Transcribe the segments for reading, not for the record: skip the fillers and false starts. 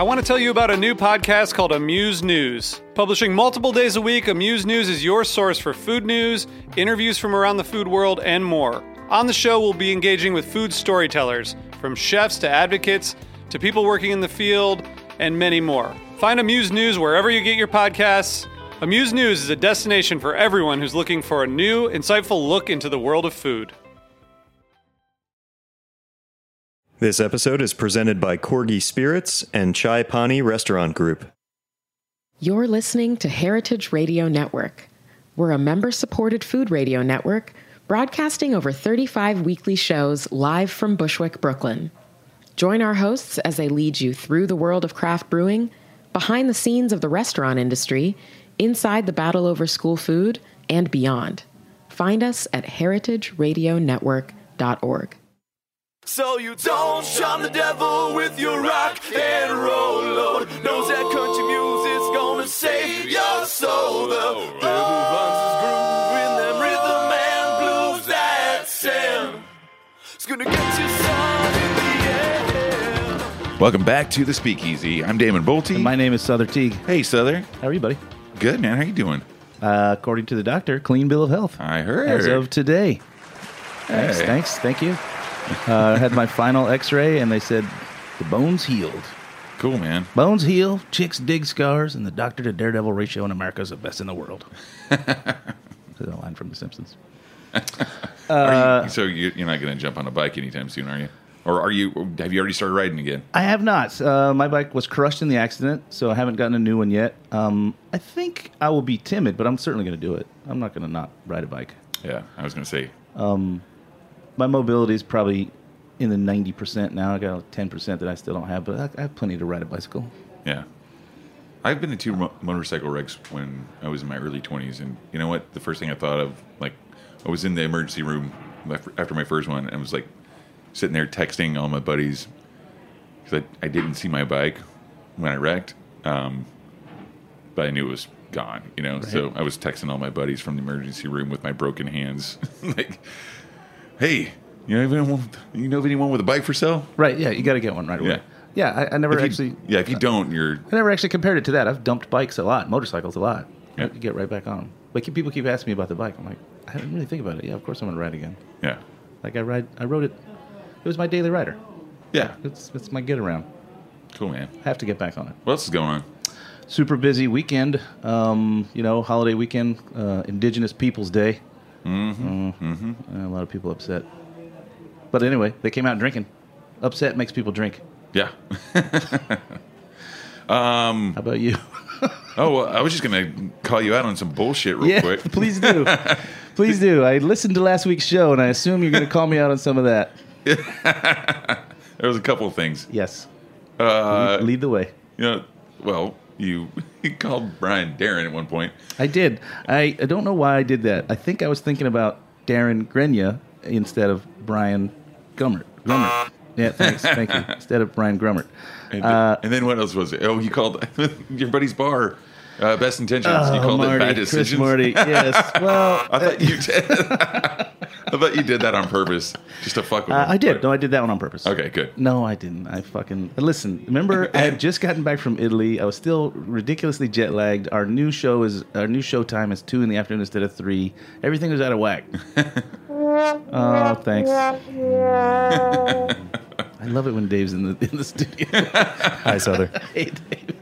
I want to tell you about a new podcast called Amuse News. Publishing multiple days a week, Amuse News is your source for food news, interviews from around the food world, and more. On the show, we'll be engaging with food storytellers, from chefs to advocates to people working in the field, and many more. Find Amuse News wherever you get your podcasts. Amuse News is a destination for everyone who's looking for a new, insightful look into the world of food. This episode is presented by Corgi Spirits and Chai Pani Restaurant Group. You're listening to Heritage Radio Network. We're a member-supported food radio network broadcasting over 35 weekly shows live from Bushwick, Brooklyn. Join our hosts as they lead you through the world of craft brewing, behind the scenes of the restaurant industry, inside the battle over school food, and beyond. Find us at heritageradionetwork.org. So you don't shun the devil with your rock and roll load. Knows that country music's gonna save your soul. The devil finds his groove in them rhythm and blues that sound. It's gonna get you sun in the air. Welcome back to the Speakeasy. I'm Damon Bolte. And my name is Souther Teague. Hey, Souther. How are you, buddy? Good, man. How you doing? According to the doctor, clean bill of health. I heard. As of today. Hey. Thanks. Thank you. I had my final x-ray, and they said the bone's healed. Cool, man. Bones heal, chicks dig scars, and the doctor to daredevil ratio in America is the best in the world. That's a line from The Simpsons. So you're not going to jump on a bike anytime soon, are you? Or are you? Have you already started riding again? I have not. My bike was crushed in the accident, so I haven't gotten a new one yet. I think I will be timid, but I'm certainly going to do it. I'm not going to not ride a bike. Yeah, I was going to say. My mobility is probably in the 90% now. I got 10% that I still don't have, but I have plenty to ride a bicycle. Yeah. I've been to two motorcycle wrecks when I was in my early 20s, and you know what? The first thing I thought of, like, I was in the emergency room after my first one, and I was like sitting there texting all my buddies because I didn't see my bike when I wrecked, but I knew it was gone, you know? Right. So I was texting all my buddies from the emergency room with my broken hands, like, hey, you know of anyone with a bike for sale? Right, yeah, you got to get one right away. Yeah, I never actually... Yeah, if you don't, I never actually compared it to that. I've dumped bikes a lot, motorcycles a lot. Yeah. You get right back on them. But people keep asking me about the bike. I'm like, I didn't really think about it. Yeah, of course I'm going to ride again. Yeah. Like I rode it. It was my daily rider. Yeah. It's my get around. Cool, man. I have to get back on it. What else is going on? Super busy weekend. Holiday weekend, Indigenous Peoples Day. A lot of people upset. But anyway, they came out drinking. Upset makes people drink. Yeah. How about you? Well, I was just going to call you out on some bullshit real quick. Please do. Please do. I listened to last week's show, and I assume you're going to call me out on some of that. There was a couple of things. Yes. Lead the way. You called Brian Darren at one point. I did. I don't know why I did that. I think I was thinking about Darren Grenier instead of Brian Grummert. Yeah, thanks. Thank you. Instead of Brian Grummert. And then what else was it? Oh, you called your buddy's bar Best Intentions. You called Marty, it Bad Decisions. Chris Marty, yes. Well, I thought you did. I thought you did that on purpose, just to fuck with him. I did. No, I did that one on purpose. Okay, good. No, I didn't. Listen. Remember, I had just gotten back from Italy. I was still ridiculously jet lagged. Our new show time is 2 p.m. instead of 3. Everything was out of whack. Oh, thanks. I love it when Dave's in the studio. Hi, Souther. Hey, Dave.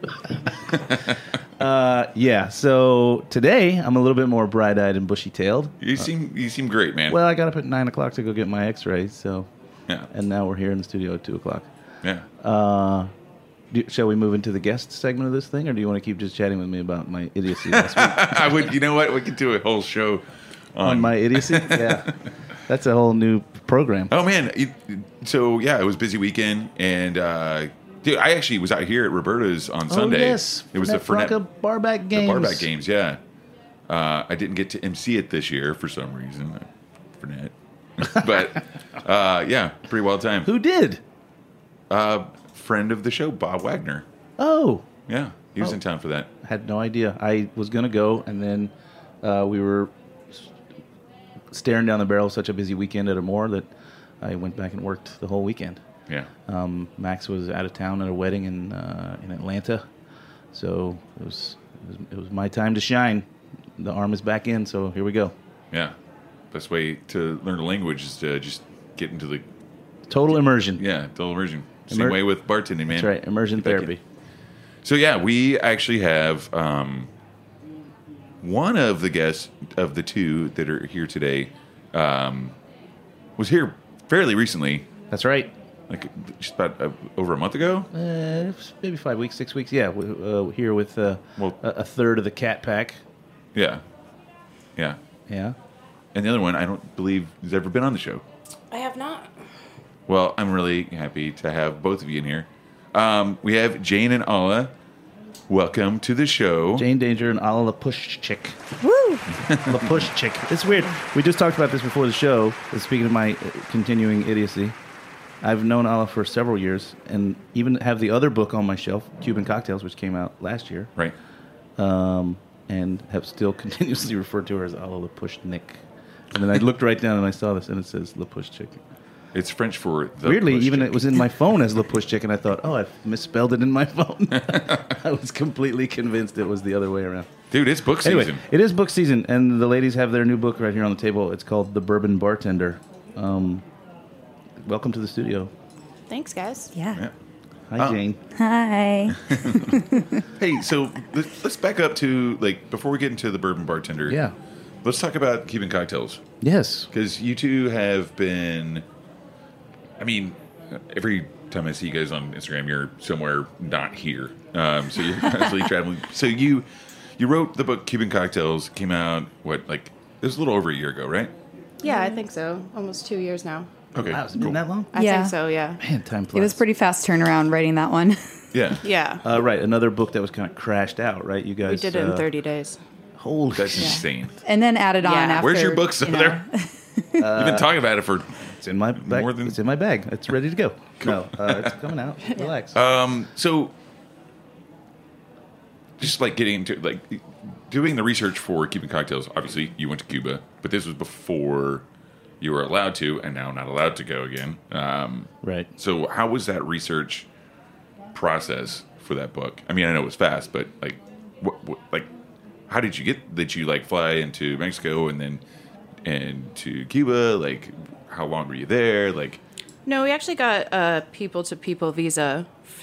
So today I'm a little bit more bright-eyed and bushy-tailed. You seem great, man. Well, I got up at 9 o'clock to go get my x-ray, so... Yeah. And now we're here in the studio at 2 o'clock. Yeah. Shall we move into the guest segment of this thing, or do you want to keep just chatting with me about my idiocy last week? I would. You know what? We could do a whole show on my idiocy? Yeah. That's a whole new program. Oh, man. It was a busy weekend, and... dude, I actually was out here at Roberta's on Sunday. Yes. It was the Fernet Barback Games. The Barback Games, yeah. I didn't get to MC it this year for some reason. Fernet. But, yeah, pretty wild time. Who did? Friend of the show, Bob Wagner. Oh. Yeah, he was in town for that. I had no idea. I was going to go, and then we were staring down the barrel of such a busy weekend at Amore that I went back and worked the whole weekend. Yeah. Max was out of town at a wedding in Atlanta, so it was my time to shine. The arm is back in, so here we go. Yeah. Best way to learn a language is to just get into the Total immersion. total immersion. Same way with bartending, man. That's right, immersion Get back therapy. in. So yeah, we actually have one of the guests of the two that are here today was here fairly recently, That's right. like just about over a month ago. Maybe 5 weeks, 6 weeks. Yeah, here with Well- a third of the Cat Pack. Yeah. Yeah. And the other one, I don't believe has ever been on the show. I have not. Well, I'm really happy to have both of you in here. We have Jane and Alla. Welcome to the show. Jane Danger and Alla Push Chick. Woo! Push Chick. It's weird. We just talked about this before the show. Speaking of my continuing idiocy, I've known Alla for several years and even have the other book on my shelf, Cuban Cocktails, which came out last year, Right. and have still continuously referred to her as Alla Pushnik. And then I looked right down and I saw this, and it says La Push Chick. It's French for the Weirdly, push even chick. it was in my phone as La Push Chick, and I thought, oh, I've misspelled it in my phone. I was completely convinced it was the other way around. Dude, it's book season. Anyway, it is book season, and the ladies have their new book right here on the table. It's called The Bourbon Bartender. Welcome to the studio. Thanks, guys. Yeah. Hi, Jane. Hi. Hey, so let's back up to, like, before we get into the Bourbon Bartender. Yeah. Let's talk about Cuban Cocktails. Yes. Because you two have been, I mean, every time I see you guys on Instagram, you're somewhere not here. So you're constantly traveling. So you wrote the book Cuban Cocktails, came out, it was a little over a year ago, right? Yeah, I think so. Almost 2 years now. Okay, Wow, has it been that long? I Yeah. think so, yeah. Man, time flies. It was pretty fast turnaround writing that one. Yeah. Yeah. Right, another book that was kind of crashed out, right? You guys. We did it in 30 days. Holy That's shit. insane. And then added on Yeah. after. Where's your books over you know. there? You've been talking about it for... It's in my bag. More than- It's in my bag. It's ready to go. No, it's coming out. Relax. So, just like getting into, like, doing the research for Cuban Cocktails, obviously you went to Cuba, but this was before you were allowed to, and now not allowed to go again. Right. So how was that research process for that book? I mean, I know it was fast, but like, what how did you fly into Mexico and to Cuba? Like, how long were you there? Like, No, we actually got a people-to-people visa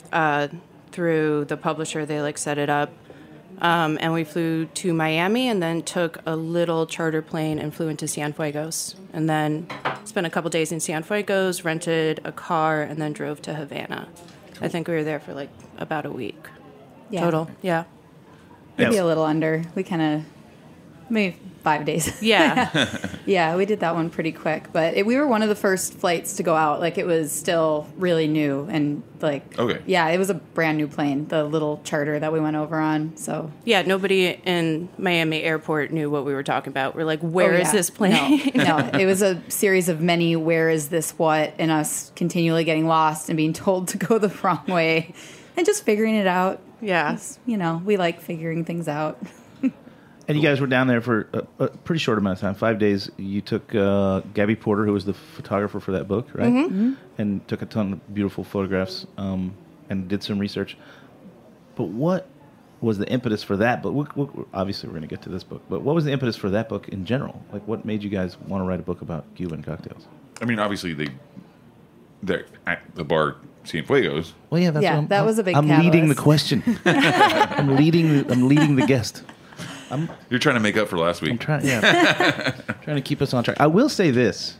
through the publisher. They, set it up. And we flew to Miami and then took a little charter plane and flew into Cienfuegos. And then spent a couple days in Cienfuegos, rented a car, and then drove to Havana. I think we were there for, about a week total. Yeah. Maybe a little under. We kind of, maybe 5 days. Yeah. Yeah, we did that one pretty quick. But we were one of the first flights to go out. It was still really new. And, Okay. yeah, it was a brand new plane, the little charter that we went over on. So, Yeah, nobody in Miami airport knew what we were talking about. We're like, where is this plane? No, it was a series of many where is this what, and us continually getting lost and being told to go the wrong way and just figuring it out. Yeah. It's, we like figuring things out. And you guys were down there for a pretty short amount of time, 5 days. You took Gabby Porter, who was the photographer for that book, right? Mm-hmm. And took a ton of beautiful photographs and did some research. But what was the impetus for that book? Obviously, we're going to get to this book. But what was the impetus for that book in general? What made you guys want to write a book about Cuban cocktails? I mean, obviously they're at the bar Cienfuegos. Well, yeah, That was a big I'm leading the catalyst. question. I'm leading the guest. You're trying to make up for last week. I'm trying to keep us on track. I will say this.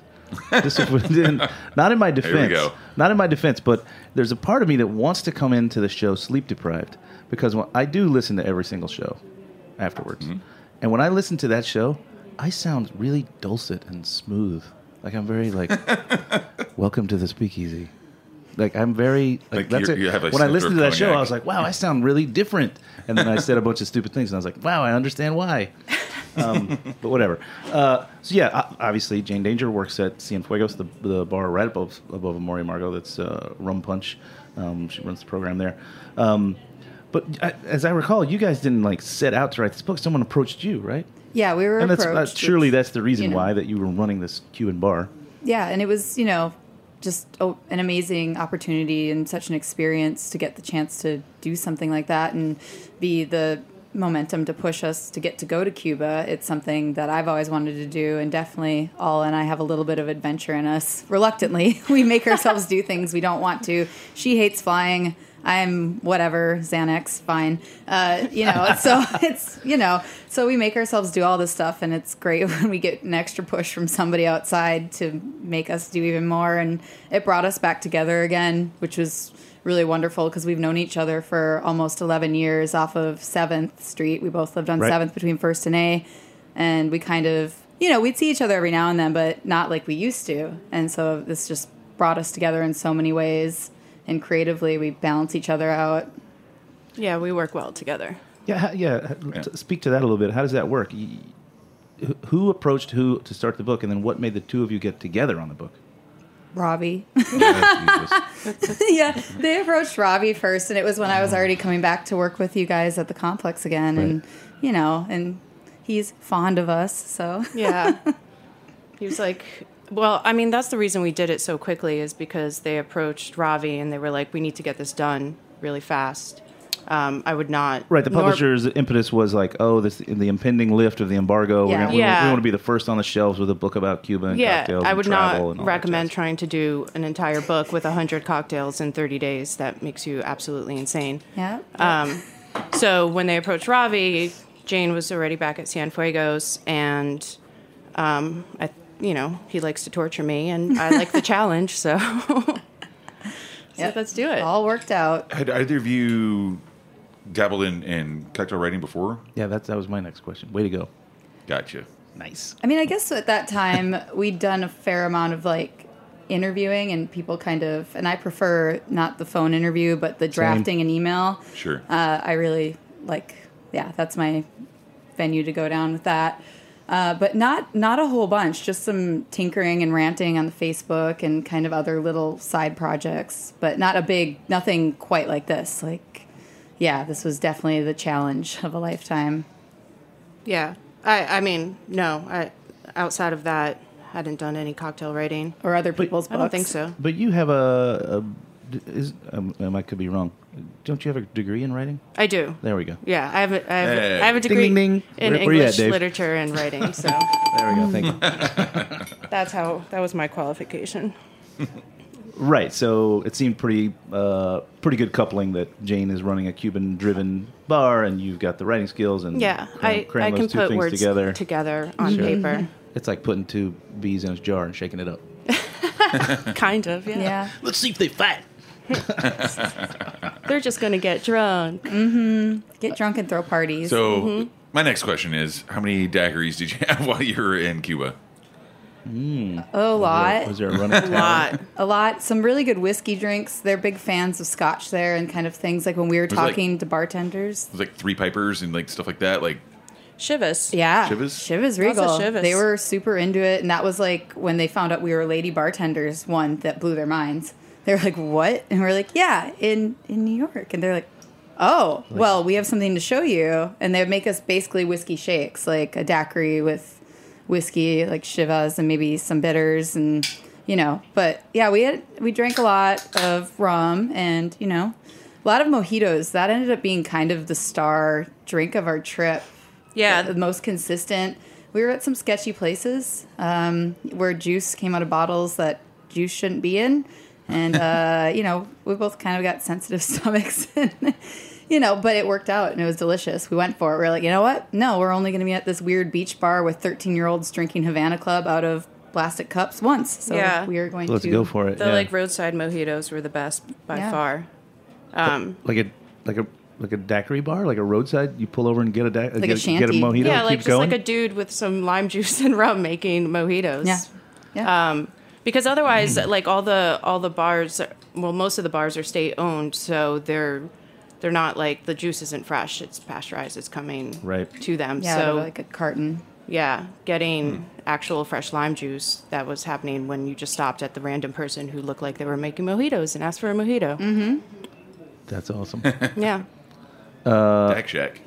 Not in my defense. Here we go. Not in my defense, but there's a part of me that wants to come into the show sleep deprived because I do listen to every single show afterwards. Mm-hmm. And when I listen to that show, I sound really dulcet and smooth. I'm very welcome to the speakeasy. I'm very that's it. you have a When I sip listened of to that show, cognac. I was like, wow, I sound really different. And then I said a bunch of stupid things, and I was like, wow, I understand why. But whatever. So yeah, obviously Jane Danger works at Cienfuegos, the bar right above Amor y Amargo. That's Rum Punch. She runs the program there. But as I recall, you guys didn't set out to write this book. Someone approached you, right? Yeah, we were And approached. surely that's the reason you know. why that you were running this Cuban bar. Yeah, and it was, just an amazing opportunity and such an experience to get the chance to do something like that and be the momentum to push us to get to go to Cuba. It's something that I've always wanted to do, and definitely All and I have a little bit of adventure in us. Reluctantly, we make ourselves do things we don't want to. She hates flying. I'm whatever, Xanax, fine. So it's, so we make ourselves do all this stuff, and it's great when we get an extra push from somebody outside to make us do even more. And it brought us back together again, which was really wonderful because we've known each other for almost 11 years off of 7th Street. We both lived on 7th between 1st and A, and we kind of, we'd see each other every now and then, but not like we used to. And so this just brought us together in so many ways. And creatively, we balance each other out. Yeah, we work well together. Yeah. Speak to that a little bit. How does that work? Who approached who to start the book, and then what made the two of you get together on the book? Robbie. Yeah, they approached Robbie first, and it was when I was already coming back to work with you guys at the complex again, and and he's fond of us, so yeah. He was like, well, I mean, that's the reason we did it so quickly is because they approached Ravi and they were like, we need to get this done really fast. I would not. Right. The publisher's impetus was like, the impending lift of the embargo. Yeah. We want to be the first on the shelves with a book about Cuba and cocktails. I and would travel not recommend trying to do an entire book with 100 cocktails in 30 days. That makes you absolutely insane. Yeah. So when they approached Ravi, Jane was already back at Cienfuegos, and he likes to torture me, and I like the challenge, so let's do it. All worked out. Had either of you dabbled in cocktail writing before? Yeah, that was my next question. Way to go. Gotcha. Nice. I mean, I guess at that time, we'd done a fair amount of, interviewing, and people kind of, and I prefer not the phone interview, but the drafting and email. Sure. I really that's my venue to go down with that. But not a whole bunch, just some tinkering and ranting on the Facebook and kind of other little side projects, but nothing quite like this. This was definitely the challenge of a lifetime. Yeah. I outside of that, hadn't done any cocktail writing. Or other people's books. I don't think so. But you have I could be wrong. Don't you have a degree in writing? I do. There we go. Yeah, I have a degree Ding, ding, ding. in Where you at, English Dave? literature and writing. So There we go. Thank you. that was my qualification. Right. So it seemed pretty good coupling that Jane is running a Cuban-driven bar, and you've got the writing skills, and I cram can those two put things words together on paper. It's like putting two bees in a jar and shaking it up. Kind of, yeah. Yeah. Let's see if they fight. They're just going to get drunk. Get drunk and throw parties. So my next question is, how many daiquiris did you have while you were in Cuba? A lot. Was there a running A lot. Some really good whiskey drinks. They're big fans of scotch there and kind of things like when we were talking to bartenders. It was like Three Pipers and stuff like that. Shivas. Yeah. Chivas Regal. Lots of Chivas. They were super into it. And that was when they found out we were lady bartenders, one that blew their minds. They were like, what? And we're like, yeah, in New York. And they're like, oh, well, we have something to show you. And they would make us basically whiskey shakes, like a daiquiri with whiskey, like Chivas and maybe some bitters and, But, yeah, we drank a lot of rum and, a lot of mojitos. That ended up being kind of the star drink of our trip. Yeah. The most consistent. We were at some sketchy places where juice came out of bottles that juice shouldn't be in. And, we both kind of got sensitive stomachs, but it worked out and it was delicious. We went for it. We were like, you know what? No, we're only going to be at this weird beach bar with 13-year-olds drinking Havana Club out of plastic cups once. So we are going Let's go for it. The roadside mojitos were the best by far. Like a daiquiri bar, like a roadside. You pull over and get a a get a shanty. mojito. Yeah, keep just going. like a dude with some lime juice and rum making mojitos. Yeah. Because otherwise, all the bars, most of the bars are state owned, so they're not the juice isn't fresh; it's pasteurized. It's coming to them. Yeah, so like a carton. Yeah, getting actual fresh lime juice, that was happening when you just stopped at the random person who looked like they were making mojitos and asked for a mojito. Mm-hmm. That's awesome. Yeah. Dak Shack.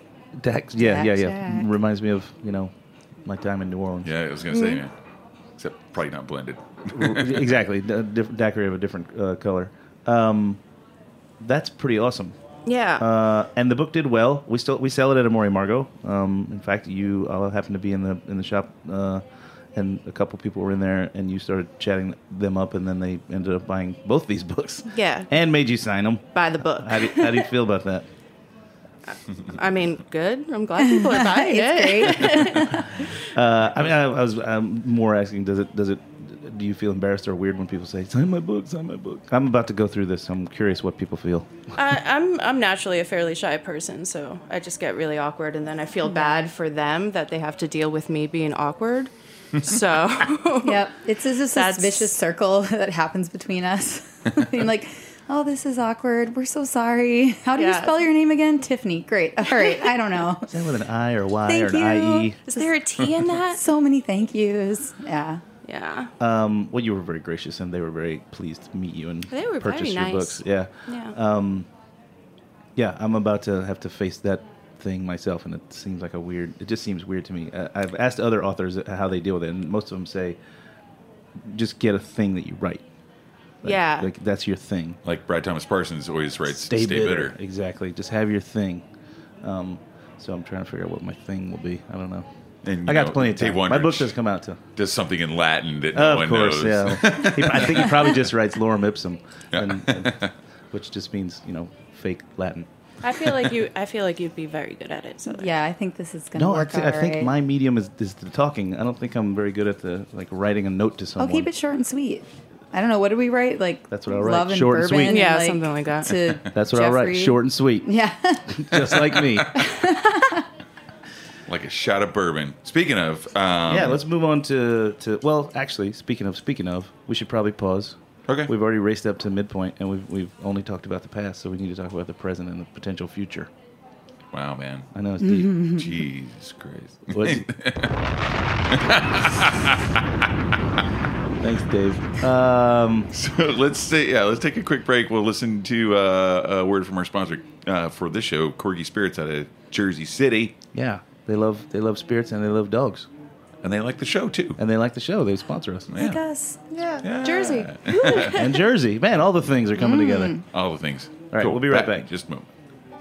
Yeah. Reminds me of my time in New Orleans. Yeah, I was gonna say, man. Except probably not blended. Exactly. Daiquiri of a different color. That's pretty awesome. Yeah. And the book did well. We sell it at Amor y Amargo. In fact, I happened to be in the shop, and a couple people were in there, and you started chatting them up, and then they ended up buying both these books. Yeah. And made you sign them. Buy the book. How do you feel about that? I mean, good. I'm glad people are buying it. It's great. I was more asking, do you feel embarrassed or weird when people say, sign my book, sign my book? I'm about to go through this. So I'm curious what people feel. I'm naturally a fairly shy person, so I just get really awkward, and then I feel bad for them that they have to deal with me being awkward. So, Yep. It's just this vicious circle that happens between us. Being like, oh, this is awkward. We're so sorry. How do you spell your name again? Tiffany. Great. All right. I don't know. Is that with an I or Y Thank or an you. IE? is there a T in that? So many thank yous. Yeah. Yeah. Well, you were very gracious, and they were very pleased to meet you and They were purchase very your nice. books. Yeah. Yeah. Yeah, I'm about to have to face that thing myself, and it just seems weird to me. I've asked other authors how they deal with it, and most of them say, just get a thing that you write. Yeah. Like that's your thing. Like Brad Thomas Parsons always writes, Stay bitter. Exactly. Just have your thing. So I'm trying to figure out what my thing will be. I don't know. And, I got plenty of Dave time. My Wondrich book does come out too. does something in Latin that no Of one course, knows. yeah. I think he probably just writes lorem ipsum, which just means fake Latin. I feel like you'd be very good at it. So Yeah, I think this is going to work I think my medium is the talking. I don't think I'm very good at the writing a note to someone. I'll keep it short and sweet. I don't know. What do we write? Like That's what I'll write. Love and Short and bourbon. sweet. Yeah, and something like that. To That's what I'll write. Jeffrey. Short and sweet, Yeah. just like me. Like a shot of bourbon. Speaking of, Yeah, let's move on to. Well, actually, speaking of, we should probably pause. Okay. We've already raced up to midpoint, and we've only talked about the past, so we need to talk about the present and the potential future. Wow, man. I know it's deep. Jesus Christ. What's- Thanks, Dave. So let's take a quick break. We'll listen to a word from our sponsor for this show, Corgi Spirits out of Jersey City. Yeah, they love spirits and they love dogs, And they like the show, too. and they like the show. They sponsor us. Like us. yeah, Jersey. And Jersey, man, all the things are coming together. All the things. All right, we'll be right back. Just a moment.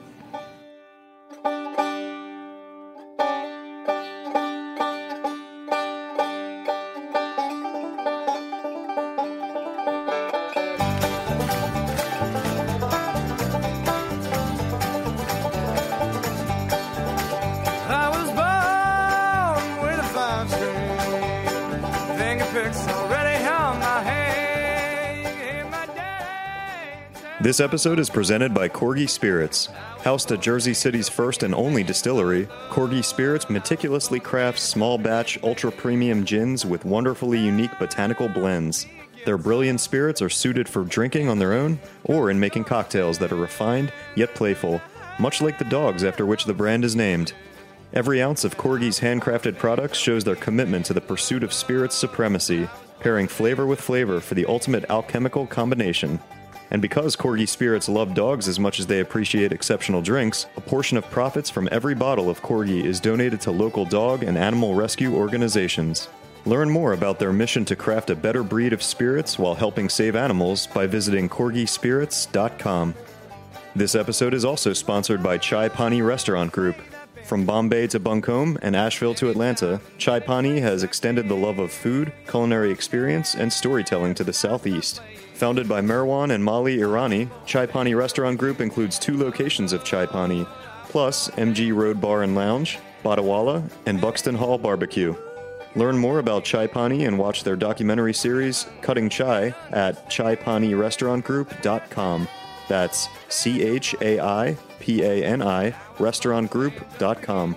I was born with a 5-string finger picks already on my head. In my day. This episode is presented by Corgi Spirits. Housed at Jersey City's first and only distillery, Corgi Spirits meticulously crafts small batch, ultra premium gins with wonderfully unique botanical blends. Their brilliant spirits are suited for drinking on their own or in making cocktails that are refined yet playful, much like the dogs after which the brand is named. Every ounce of Corgi's handcrafted products shows their commitment to the pursuit of spirits supremacy, pairing flavor with flavor for the ultimate alchemical combination. And because Corgi Spirits love dogs as much as they appreciate exceptional drinks, a portion of profits from every bottle of Corgi is donated to local dog and animal rescue organizations. Learn more about their mission to craft a better breed of spirits while helping save animals by visiting corgispirits.com. This episode is also sponsored by Chai Pani Restaurant Group. From Bombay to Buncombe and Asheville to Atlanta, Chai Pani has extended the love of food, culinary experience, and storytelling to the Southeast. Founded by Marwan and Molly Irani, Chai Pani Restaurant Group includes 2 locations of Chai Pani, plus MG Road Bar and Lounge, Badawala, and Buxton Hall Barbecue. Learn more about Chai Pani and watch their documentary series, Cutting Chai, at chaipanirestaurantgroup.com. That's CHAIPANI restaurantgroup.com.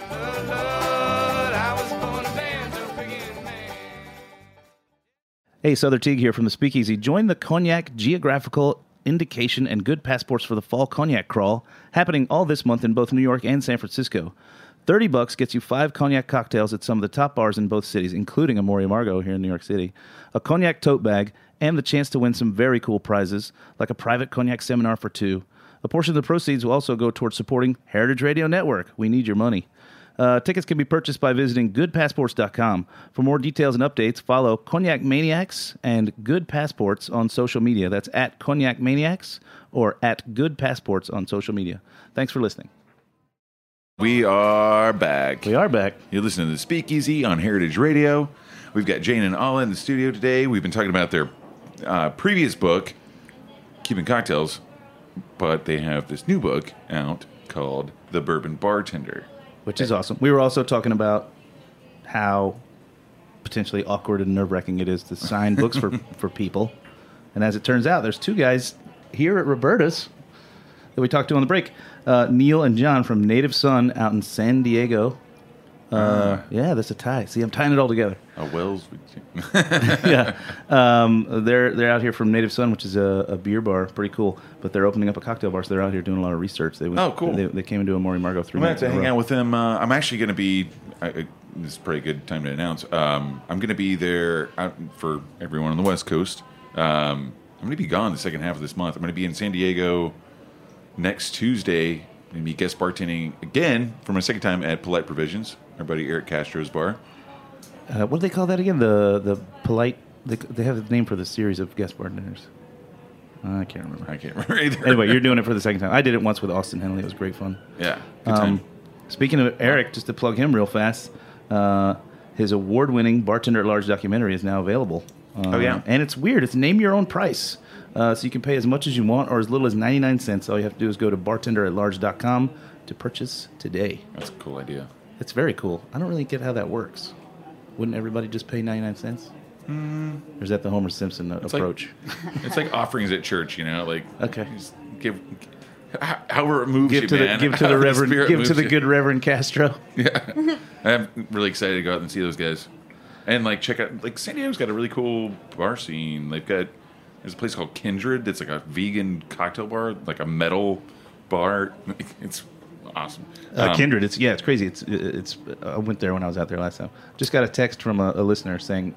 Hey, Souther Teague here from the Speakeasy. Join the Cognac Geographical Indication and Good Passports for the Fall Cognac Crawl, happening all this month in both New York and San Francisco. $30 gets you 5 cognac cocktails at some of the top bars in both cities, including Amor y Amargo here in New York City, a cognac tote bag, and the chance to win some very cool prizes, like a private cognac seminar for 2. A portion of the proceeds will also go towards supporting Heritage Radio Network. We need your money. Tickets can be purchased by visiting goodpassports.com. For more details and updates, follow Cognac Maniacs and Good Passports on social media. That's at Cognac Maniacs or at Good Passports on social media. Thanks for listening. We are back. We are back. You're listening to the Speakeasy on Heritage Radio. We've got Jane and Alla in the studio today. We've been talking about their previous book, Cuban Cocktails, but they have this new book out called The Bourbon Bartender. Which is awesome. We were also talking about how potentially awkward and nerve-wracking it is to sign books for people. And as it turns out, there's two guys here at Roberta's that we talked to on the break. Neil and John from Native Sun out in San Diego. Yeah, that's a tie. See, I'm tying it all together. Wells. Yeah. They're out here from Native Sun, which is a beer bar. Pretty cool. But they're opening up a cocktail bar, so they're out here doing a lot of research. Oh, cool. They came into a Maury Margot 3 I'm going months to have to in a hang row. out with them. I'm actually going to be... this is probably a good time to announce. I'm going to be there out for everyone on the West Coast. I'm going to be gone the second half of this month. I'm going to be in San Diego next Tuesday. I'm going to be guest bartending again for my second time at Polite Provisions, our buddy Eric Castro's bar. What do they call that again? The polite... They have a name for the series of guest bartenders. I can't remember. I can't remember either. Anyway, you're doing it for the second time. I did it once with Austin Henley. It was great fun. Yeah, good time. Speaking of Eric, just to plug him real fast, his award-winning Bartender at Large documentary is now available. Oh, yeah? And it's weird. It's name your own price. So you can pay as much as you want or as little as 99 cents. All you have to do is go to bartenderatlarge.com to purchase today. That's a cool idea. It's very cool. I don't really get how that works. Wouldn't everybody just pay 99 cents? Or is that the Homer Simpson approach? It's like offerings at church, you know? Like, Okay. just give however it moves Give you, to man. the However Reverend. Spirit Give moves to the you. good Reverend Castro. I'm really excited to go out and see those guys. And, like, check out... Like, San Diego's got a really cool bar scene. They've got... There's a place called Kindred. It's like a vegan cocktail bar. Like a metal bar. It's awesome. Kindred, it's crazy. It's I went there when I was out there last time. Just got a text from a listener saying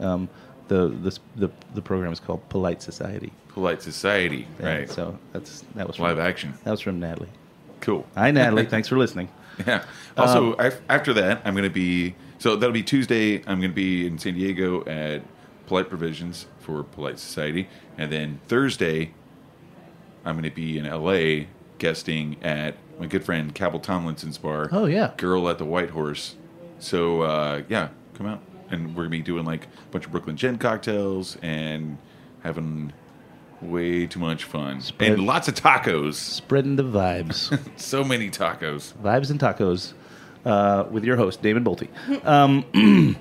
the program is called Polite Society. Polite Society. Yeah, Right. So that was Live from, action. That was from Natalie. Cool. Hi, Natalie. Thanks for listening. Yeah. Also, after that, I'm going to be... So that'll be Tuesday. I'm going to be in San Diego at Polite Provisions for Polite Society. And then Thursday, I'm going to be in L.A. guesting at my good friend Cabell Tomlinson's bar. Oh, yeah. Girl at the White Horse. So, yeah, come out. And we're going to be doing like a bunch of Brooklyn Gin cocktails and having way too much fun. And lots of tacos. Spreading the vibes. So many tacos. Vibes and tacos with your host, David Bolte.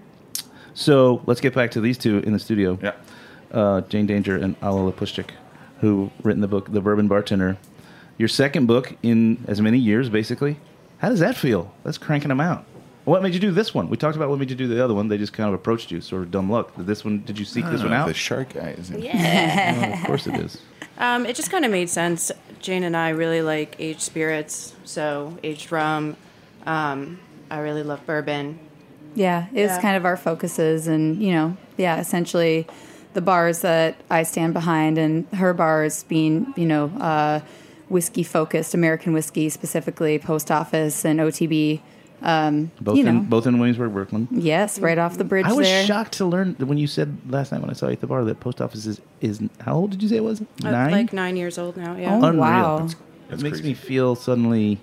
So let's get back to these two in the studio. Yeah. Jane Danger and Alla Lapushchik, who written the book, The Bourbon Bartender. Your second book in as many years, basically. How does that feel? That's cranking them out. What made you do this one? We talked about what made you do the other one. They just kind of approached you, sort of dumb luck. This one, did you seek this one out? The shark guy, isn't it? Yeah. Oh, of course it is. It just kind of made sense. Jane and I really like aged spirits, so aged rum. I really love bourbon. Yeah, it's kind of our focuses, and essentially the bars that I stand behind, and her bars being whiskey focused, American whiskey specifically, Post Office and OTB. Both in Williamsburg, Brooklyn. Yes, right off the bridge. I was there. shocked to learn that when you said last night when I saw you at the bar that Post Office is how old did you say it was? 9? Like 9 years old now. Yeah. Oh, Unreal. wow. It makes crazy. me feel suddenly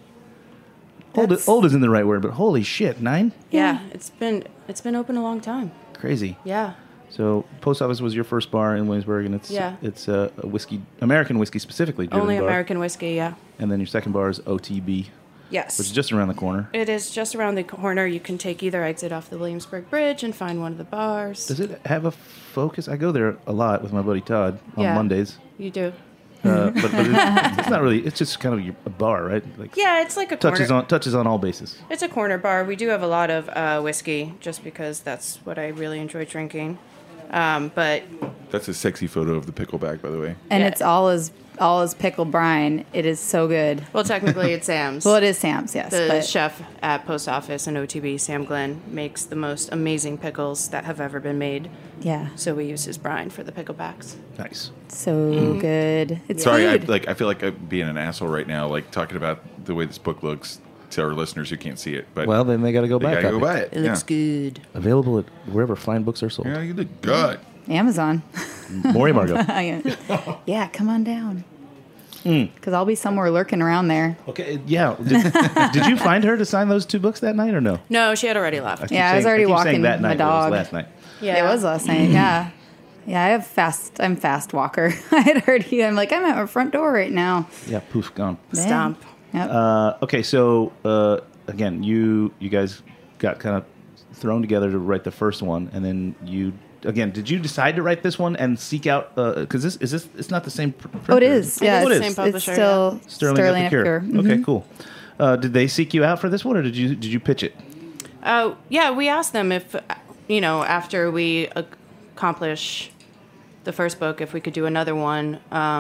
old isn't the right word, but holy shit, 9? Yeah, it's been open a long time. Crazy. Yeah. So Post Office was your first bar in Williamsburg, and it's a whiskey, American whiskey specifically. driven Only bar. American whiskey, yeah. And then your second bar is OTB, Yes. which is just around the corner. It is just around the corner. You can take either exit off the Williamsburg Bridge and find one of the bars. Does it have a focus? I go there a lot with my buddy Todd on Yeah. Mondays. You do. But it's not really. It's just kind of a bar, right? Like Yeah, it's like a touches corner. on all bases. It's a corner bar. We do have a lot of whiskey, just because that's what I really enjoy drinking. But That's a sexy photo of the pickleback, by the way. And Yeah. it's all as pickled brine. It is so good. well, technically it's Sam's. Well, it is Sam's, yes. The but chef at Post Office and OTB, Sam Glenn, makes the most amazing pickles that have ever been made. yeah, So we use his brine for the picklebacks. Nice. so good. It's Sorry, food. I feel like I'm being an asshole right now, like talking about the way this book looks to our listeners who can't see it. But Well, then they got to go they back. gotta go buy it. It looks good. Available at wherever fine books are sold. Yeah, you look good. Amazon. Maury Margo. Yeah, come on down. Because I'll be somewhere lurking around there. Okay, yeah. Did you find her to sign those 2 books that night or no? No, she had already left. Yeah, I was already keep walking saying that my night, but it was dog. last night. Yeah, It was last night, yeah. Yeah, I'm fast walker. I had heard you. I'm like, I'm at my front door right now. Yeah, poof, gone. Stomp. Yep. Okay, so again, you guys got kind of thrown together to write the first one, and then did you decide to write this one and seek out because it's not the same printer? Oh, it is. Yeah, It is it's, the same publisher, it's still Sterling Epicure. Epicure. Okay, cool. Did they seek you out for this one, or did you pitch it? Yeah, we asked them if, after we accomplish the first book, if we could do another one,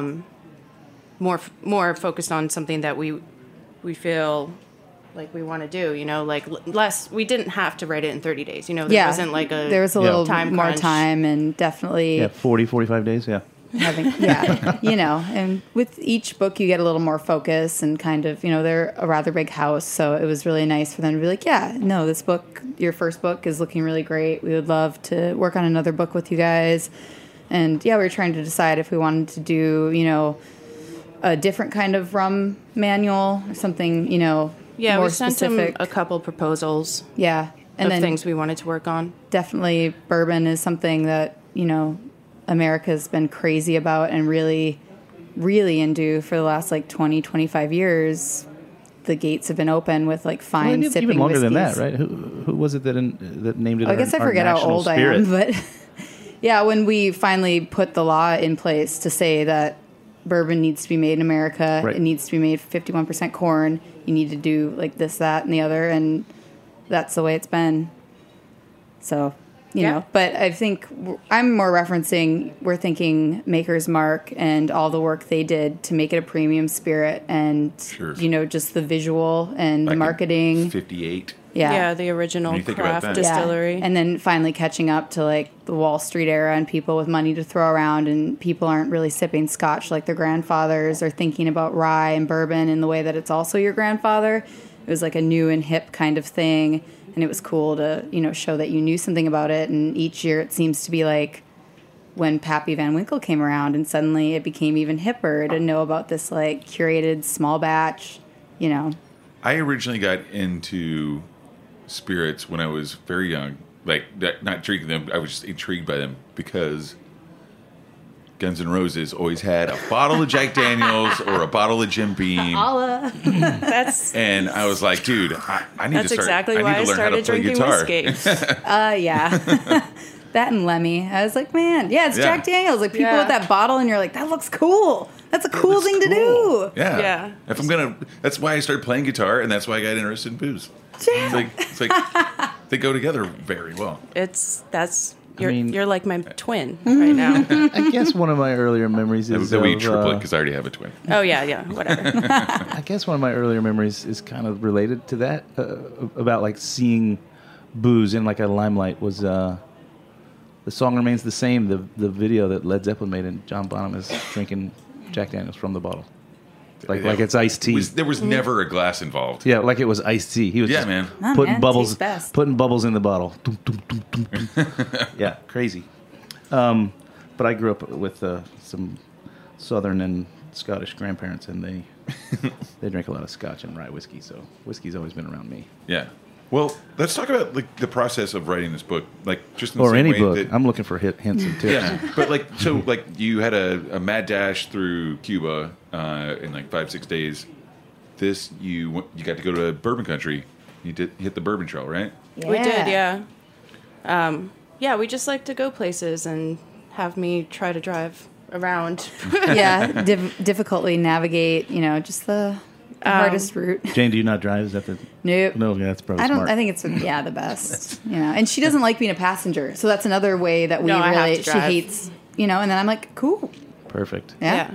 more focused on something that we feel like we want to do, like less. We didn't have to write it in 30 days. There wasn't like there was a little time more crunch. time, and definitely Yeah, 40, 45 days. Yeah. having and with each book you get a little more focus and kind of they're a rather big house, so it was really nice for them to be like, this book, your first book, is looking really great. We would love to work on another book with you guys. And we were trying to decide if we wanted to do a different kind of rum manual or something more we sent specific. them a couple proposals And of then things we wanted to work on. definitely bourbon is something that America's been crazy about and really into for the last 20, 25 years. The gates have been open with fine Well, sipping even longer than that, whiskeys. right? Who was it that named it? I guess I forget how old I am, but when we finally put the law in place to say that bourbon needs to be made in America, Right. it needs to be made 51% corn, you need to do this, that, and the other, and that's the way it's been. So, but I think I'm more referencing, we're thinking Maker's Mark and all the work they did to make it a premium spirit and, Sure. Just the visual and the Back in marketing. 58. Yeah, the original When you think about craft that. distillery. And then finally catching up to the Wall Street era and people with money to throw around, and people aren't really sipping scotch like their grandfathers or thinking about rye and bourbon in the way that it's also your grandfather. It was a new and hip kind of thing, and it was cool to show that you knew something about it. And each year it seems to be when Pappy Van Winkle came around, and suddenly it became even hipper to know about this curated small batch. I originally got into spirits when I was very young. Not drinking them, I was just intrigued by them because Guns N' Roses always had a bottle of Jack Daniels or a bottle of Jim Beam. That's And I was like, dude, I need to that's start. exactly I why need I to learn how to started play drinking guitar. whiskey. Yeah. That and Lemmy. I was like, man, it's Yeah. Jack Daniels. People Yeah. with that bottle, and you're like, that looks cool. That's a cool thing to do. Yeah. Yeah. If I'm gonna, that's why I started playing guitar, and that's why I got interested in booze. Yeah. It's like they go together very well. You're like my twin right now. I guess one of my earlier memories is That we of, triplet because I already have a twin. Oh yeah, whatever. I guess one of my earlier memories is kind of related to that about seeing booze in a limelight was the song remains the same. The video that Led Zeppelin made, and John Bonham is drinking Jack Daniels from the bottle, like it's iced tea. There was never a glass involved. Yeah, like it was iced tea. He was Yeah, just man. Oh, putting man, bubbles, tastes best. putting bubbles in the bottle. Dum, dum, dum, dum, dum. Yeah, crazy. But I grew up with some Southern and Scottish grandparents, and they drink a lot of Scotch and rye whiskey. So whiskey's always been around me. Yeah. Well, let's talk about the process of writing this book, just in the Or same any way book. that- I'm looking for hints and tips. Yeah, but you had a mad dash through Cuba in 5-6 days. This you got to go to bourbon country. You did hit the bourbon trail, right? We did, yeah. We just like to go places and have me try to drive around. Yeah, difficultly navigate, just the hardest route. Jane, do you not drive? Is that the Nope. No, yeah, that's probably I don't. smart. I think it's the best. And she doesn't like being a passenger, so that's another way that we No, I have really. to She drive. hates, and then I'm like, cool. Perfect. Yeah.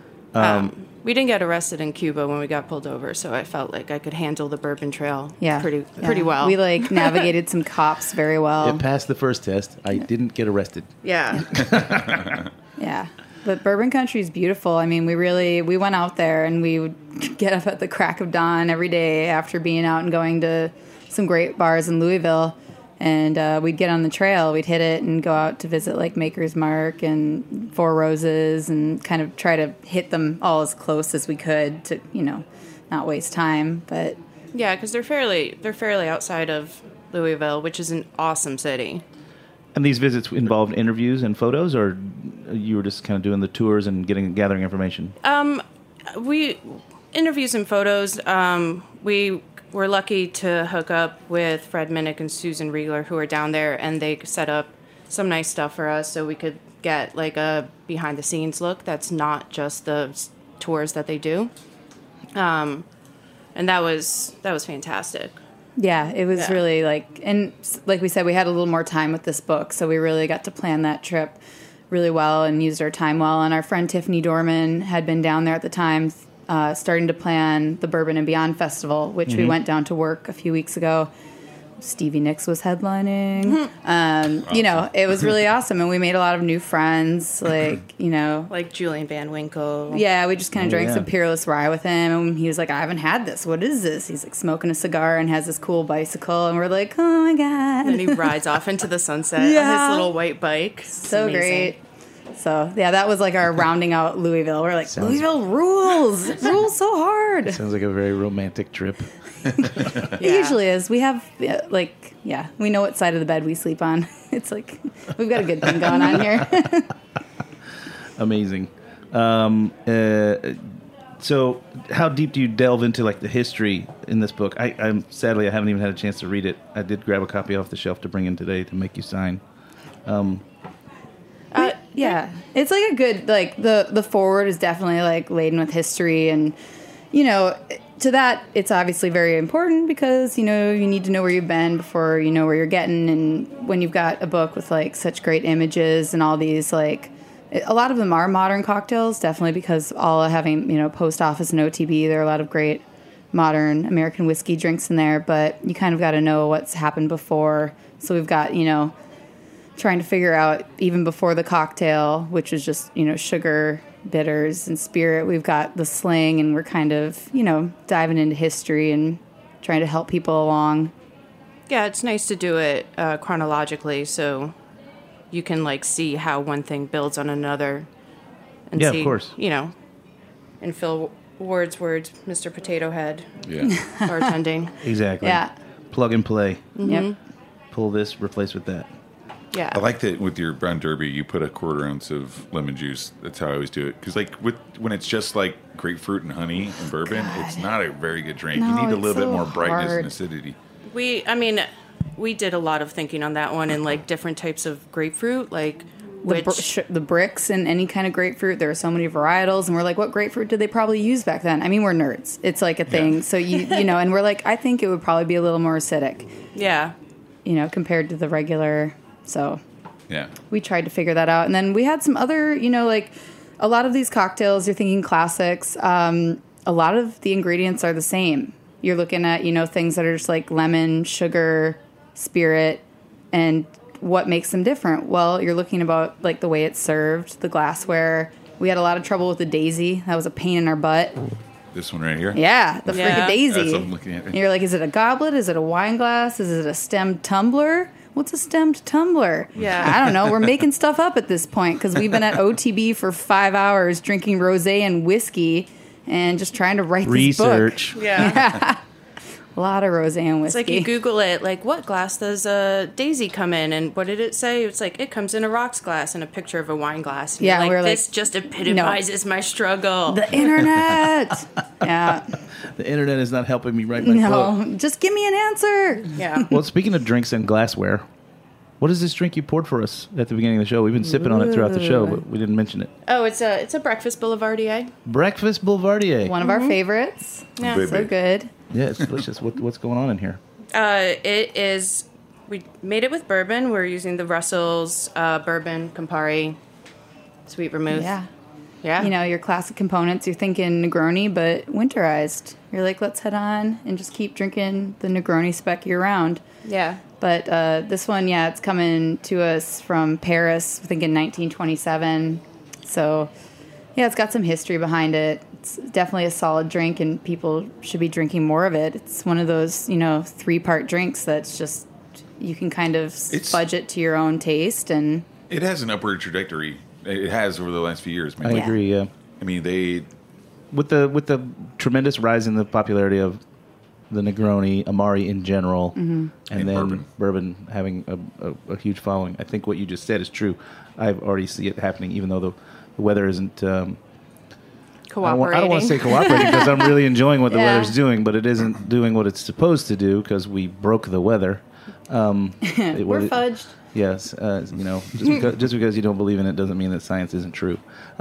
We didn't get arrested in Cuba when we got pulled over, so I felt like I could handle the bourbon trail pretty well. We navigated some cops very well. It passed the first test. I didn't get arrested. Yeah. Yeah. But Bourbon Country is beautiful. I mean, we went out there and we would get up at the crack of dawn every day after being out and going to some great bars in Louisville. And we'd get on the trail, we'd hit it and go out to visit like Maker's Mark and Four Roses and kind of try to hit them all as close as we could to, not waste time. But Yeah, because they're fairly outside of Louisville, which is an awesome city. And these visits involved interviews and photos, or you were just kind of doing the tours and gathering information? We interviews and photos. We were lucky to hook up with Fred Minnick and Susan Riegler, who are down there, and they set up some nice stuff for us so we could get like a behind the scenes look that's not just the tours that they do. And that was fantastic. yeah, it was really and like we said, we had a little more time with this book, so we really got to plan that trip really well and used our time well. And our friend Tiffany Dorman had been down there at the time, starting to plan the Bourbon and Beyond Festival, which we went down to work a few weeks ago. Stevie Nicks was headlining. It was really awesome, and we made a lot of new friends, like Julian Van Winkle. Yeah, we just kind of drank yeah. some Peerless Rye with him, and he was like, I haven't had this. What is this? He's like smoking a cigar and has this cool bicycle, and we're like, oh my God. And he rides off into the sunset on Yeah. his little white bike. It's So amazing. great. So, yeah, that was like our rounding out Louisville. We're like, Louisville rules. It rules so hard. Sounds like a very romantic trip. It usually is. We have, we know what side of the bed we sleep on. It's like, we've got a good thing going on here. Amazing. So how deep do you delve into like the history in this book? I'm sadly I haven't even had a chance to read it. I did grab a copy off the shelf to bring in today to make you sign. Yeah, it's like a good, the forward is definitely like laden with history, and to that it's obviously very important because you need to know where you've been before you know where you're getting. And when you've got a book with like such great images and all these a lot of them are modern cocktails, definitely, because all having Post Office and OTB, there are a lot of great modern American whiskey drinks in there, but you kind of got to know what's happened before. So we've got trying to figure out even before the cocktail, which is just, sugar, bitters, and spirit. We've got the slang, and we're kind of, diving into history and trying to help people along. Yeah, it's nice to do it chronologically so you can see how one thing builds on another. And Yeah, see, of course. And Phil Ward's words, Mr. Potato Head, Yeah. bartending. Exactly. Yeah. Plug and play. Yep. Pull this, replace with that. Yeah. I like that with your brown derby, you put a 1/4 ounce of lemon juice. That's how I always do it. Because when it's just like grapefruit and honey and bourbon, it's not a very good drink. No, you need a it's little bit so more brightness hard. and acidity. We did a lot of thinking on that one, and different types of grapefruit, The bricks and any kind of grapefruit. There are so many varietals, and we're like, what grapefruit did they probably use back then? I mean, we're nerds. It's like a thing. Yeah. So and we're like, I think it would probably be a little more acidic, yeah. Compared to the regular. So Yeah. we tried to figure that out. And then we had some other, a lot of these cocktails, you're thinking classics. A lot of the ingredients are the same. You're looking at, things that are just like lemon, sugar, spirit, and what makes them different? Well, you're looking about the way it's served, the glassware. We had a lot of trouble with the daisy. That was a pain in our butt. This one right here? Yeah, the Yeah. freaking daisy. That's what I'm looking at. And you're like, is it a goblet? Is it a wine glass? Is it a stemmed tumbler? What's a stemmed tumbler? Yeah. I don't know. We're making stuff up at this point because we've been at OTB for 5 hours drinking rosé and whiskey and just trying to write this book. Research. Yeah. A lot of rosé and It's whiskey. like you Google it, what glass does a daisy come in? And what did it say? It's like, it comes in a rocks glass and a picture of a wine glass. And Yeah, you're we're like, this just epitomizes my struggle. The internet. Yeah. The internet is not helping me write my book. No, just give me an answer. Yeah. Well, speaking of drinks and glassware, what is this drink you poured for us at the beginning of the show? We've been sipping on it throughout the show, but we didn't mention it. Oh, it's a breakfast boulevardier. Breakfast Boulevardier. One of our favorites. Yeah. Baby. So good. Yeah, it's delicious. What's going on in here? It is. We made it with bourbon. We're using the Russell's bourbon, Campari, sweet vermouth. Yeah. Yeah. Your classic components. You're thinking Negroni, but winterized. You're like, let's head on and just keep drinking the Negroni spec year round. Yeah. But this one, it's coming to us from Paris, I think in 1927. So, yeah, it's got some history behind it. It's definitely a solid drink, and people should be drinking more of it. It's one of those, 3-part drinks that's just, you can kind of fudge it to your own taste. And It has an upward trajectory. It has over the last few years. I agree. Yeah. I mean, they With the tremendous rise in the popularity of the Negroni, Amari in general, and then bourbon having a huge following. I think what you just said is true. I already see it happening, even though the weather isn't. Cooperating. I don't want to say cooperating because I'm really enjoying what the weather's doing, but it isn't doing what it's supposed to do because we broke the weather. we're fudged. Yes, just because you don't believe in it doesn't mean that science isn't true.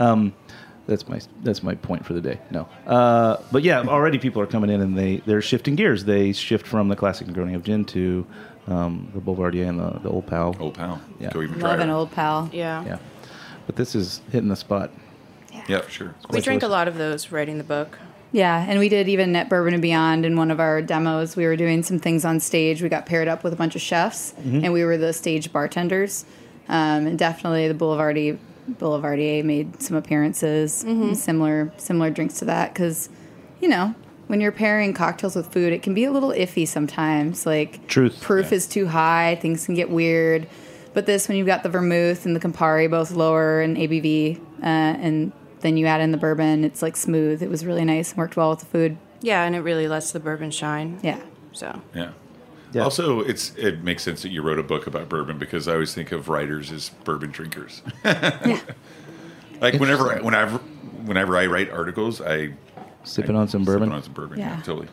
That's my point for the day. No, but yeah, already people are coming in and they're shifting gears. They shift from the classic Negroni of gin to the Boulevardier and the Old Pal. Old Pal. Yeah. Go even try Love it. an Old Pal. Yeah, but this is hitting the spot. Yeah, for sure. We drank a lot of those writing the book. Yeah, and we did even at Bourbon and Beyond in one of our demos. We were doing some things on stage. We got paired up with a bunch of chefs, and we were the stage bartenders. And definitely the Boulevardier made some appearances, similar drinks to that. Because, when you're pairing cocktails with food, it can be a little iffy sometimes. Like, Truth. proof is too high, things can get weird. But this, when you've got the vermouth and the Campari both lower in ABV, and then you add in the bourbon, it's like smooth. It was really nice and worked well with the food. Yeah, and it really lets the bourbon shine. Yeah. So Yeah. Yeah. Also, it makes sense that you wrote a book about bourbon because I always think of writers as bourbon drinkers. Like whenever I write articles, Sipping on some bourbon. Sipping on some bourbon, Yeah. yeah, totally.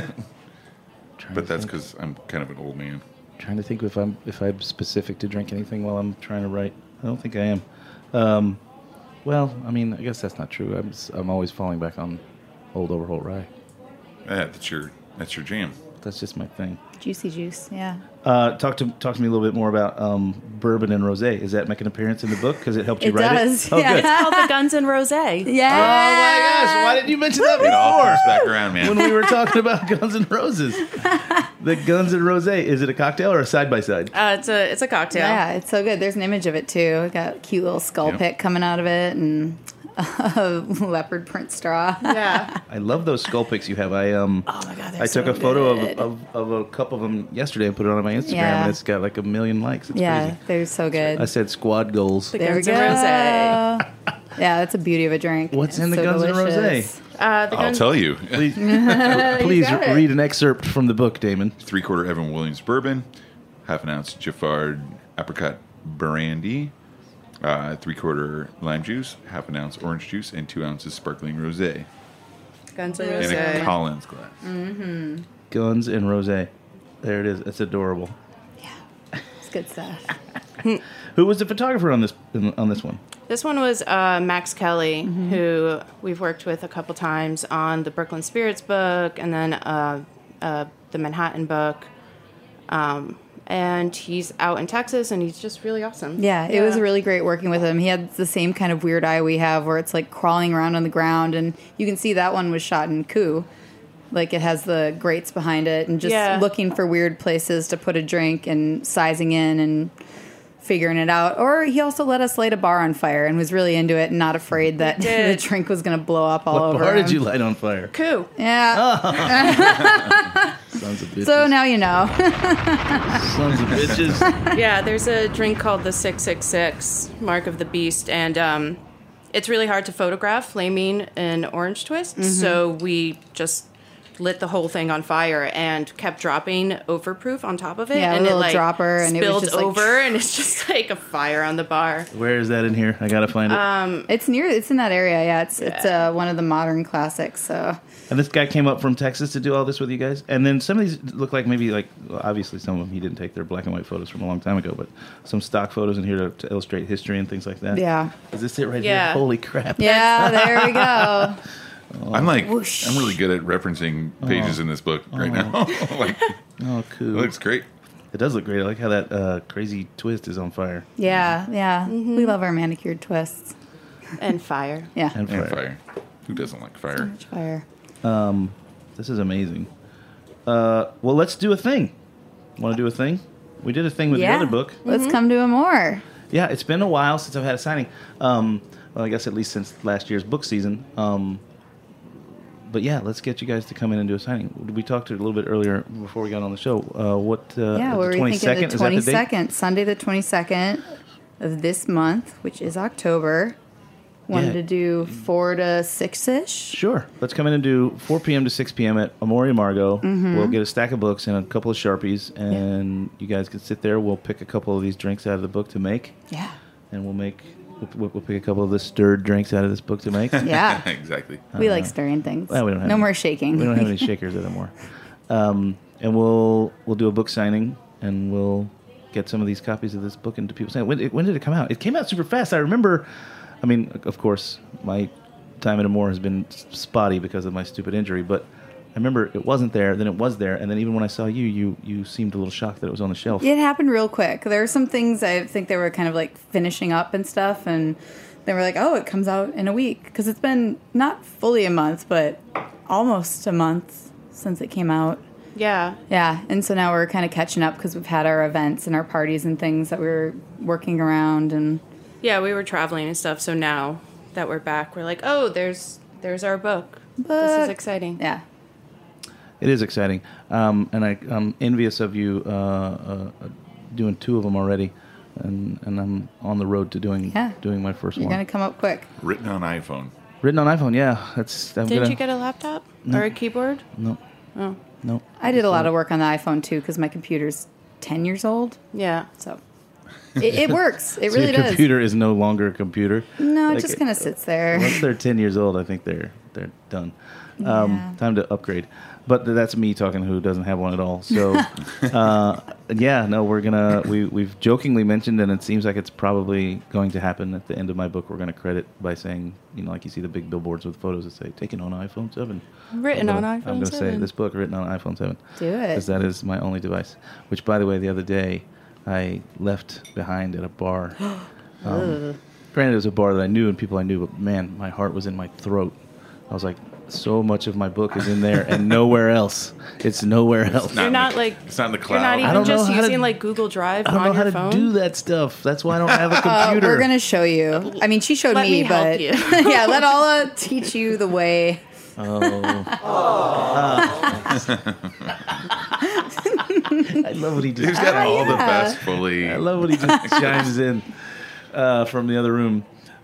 But that's because I'm kind of an old man. Trying to think if I'm specific to drink anything while I'm trying to write. I don't think I am. Well, I mean, I guess that's not true. I'm always falling back on Old Overholt Rye. Yeah, that's your jam. That's just my thing. Juicy juice, yeah. Talk to me a little bit more about bourbon and rosé. Does that make an appearance in the book because it helped you It write does, it? Oh, yeah. good. it's called the Guns and Rosé. Yeah. Oh my gosh! Why didn't you mention that It all before? comes back around, man. When we were talking about Guns N' Roses, the Guns N' Rosé. Is it a cocktail or a side by side? It's a cocktail. Yeah, it's so good. There's an image of it too. We got a cute little skull Yep. pick coming out of it and a leopard print straw. Yeah. I love those skull pics you have. Oh my god, they're I took so a photo good. of a couple of them yesterday and put it on my Instagram, Yeah. and it's got like 1 million likes. It's Yeah, crazy. they're so good. I said squad goals. There we Guns go. and Yeah, that's a beauty of a drink. What's in the so Guns N' delicious. Rosé? The I'll Guns- tell you. Please got it. read an excerpt from the book, Damon. 3/4 Evan Williams bourbon, half an ounce Giffard apricot brandy, 3/4 lime juice, half an ounce orange juice, and 2 ounces sparkling rosé Guns and in a Rosé. Collins glass. Guns and Rosé. There it is. It's adorable. It's good stuff. Who was the photographer on this one? This one was Max Kelly, who we've worked with a couple times on the Brooklyn Spirits book and then the Manhattan book. And he's out in Texas, and he's just really awesome. Yeah, it was really great working with him. He had the same kind of weird eye we have where it's like crawling around on the ground, and you can see that one was shot in Coup. Like it has the grates behind it and just looking for weird places to put a drink and sizing in and figuring it out. Or he also let us light a bar on fire and was really into it and not afraid that the drink was going to blow up all over What bar him. did you light on fire? Coup. Yeah. Sons of bitches. So now you know. Sons of bitches. Yeah, there's a drink called the 666 Mark of the Beast, and it's really hard to photograph flaming an orange twist, so we just lit the whole thing on fire and kept dropping overproof on top of it, Yeah, a and it little like dropper, and it was spilled just, like, over, and it's just like a fire on the bar. Where is that in here? I gotta find it. It's in that area. Yeah, it's one of the modern classics. So And this guy came up from Texas to do all this with you guys. And then some of these look like maybe well, obviously some of them he didn't take their black and white photos from a long time ago, but some stock photos in here to illustrate history and things like that. yeah, Is this it right Yeah. here? Holy crap! yeah. There we go. I'm really good at referencing pages in this book right now. Like, Oh, it cool. looks great. It does look great. I like how that crazy twist is on fire. Yeah, yeah. We love our manicured twists. And fire. Yeah, And And fire. fire. Who doesn't like fire? much fire. This is amazing. Well, let's do a thing. Want to do a thing? We did a thing with the other book. Let's come to a more. Yeah, it's been a while since I've had a signing. Well, I guess at least since last year's book season. But yeah, let's get you guys to come in and do a signing. We talked a little bit earlier before we got on the show. Yeah, the we were thinking the 22nd? Sunday the 22nd of this month, which is October. Wanted to do 4 to 6-ish. Sure. Let's come in and do 4 p.m. to 6 p.m. at Amore Margot. Mm-hmm. We'll get a stack of books and a couple of Sharpies, and you guys can sit there. We'll pick a couple of these drinks out of the book to make. Yeah. And we'll pick a couple of the stirred drinks out of this book to make. Yeah. Exactly. We like stirring things. Well, we don't have no any, more shaking. We don't have any shakers anymore. And we'll do a book signing, and we'll get some of these copies of this book into people's hands. When did it come out? It came out super fast. I remember... I mean, of course, my time at Amore has been spotty because of my stupid injury, but I remember it wasn't there, then it was there, and then even when I saw you seemed a little shocked that it was on the shelf. It happened real quick. There were some things I think they were kind of like finishing up and stuff, and they were like, oh, it comes out in a week. Because it's been not fully a month, but almost a month since it came out. Yeah. Yeah, and so now we're kind of catching up because we've had our events and our parties and things that we were working around and... Yeah, we were traveling and stuff, so now that we're back, we're like, oh, there's our book. This is exciting. Yeah. It is exciting. And I'm envious of you doing 2 of them already, and I'm on the road to doing my first You're one. going to come up quick. Written on iPhone. Written on iPhone, yeah. Didn't you get a laptop or a keyboard? No. Oh. No. I did a lot of work on the iPhone, too, because my computer's 10 years old. Yeah. So... It works. It So really your does. computer is no longer a computer. No, Like, it just kind of sits there. Once they're 10 years old, I think they're done. Time to upgrade. But that's me talking who doesn't have one at all. So, we've jokingly mentioned, and it seems like it's probably going to happen at the end of my book. We're going to credit by saying, like you see the big billboards with photos that say, taken on iPhone 7. Written on iPhone 7. I'm going to say this book written on iPhone 7. Do it. Because that is my only device. Which, by the way, the other day, I left behind at a bar. Granted, it was a bar that I knew and people I knew, but man, my heart was in my throat. I was like, so much of my book is in there and nowhere else. It's nowhere else. It's not in the cloud. You're not I even don't just know how to- using like Google Drive I don't on know how your to phone. do that stuff. That's why I don't have a computer. We're going to show you. I mean, she showed Let me help but you. yeah, let Alla teach you the way. I love what he He's just. got all the yeah. best fully. I love what he just chimes in from the other room.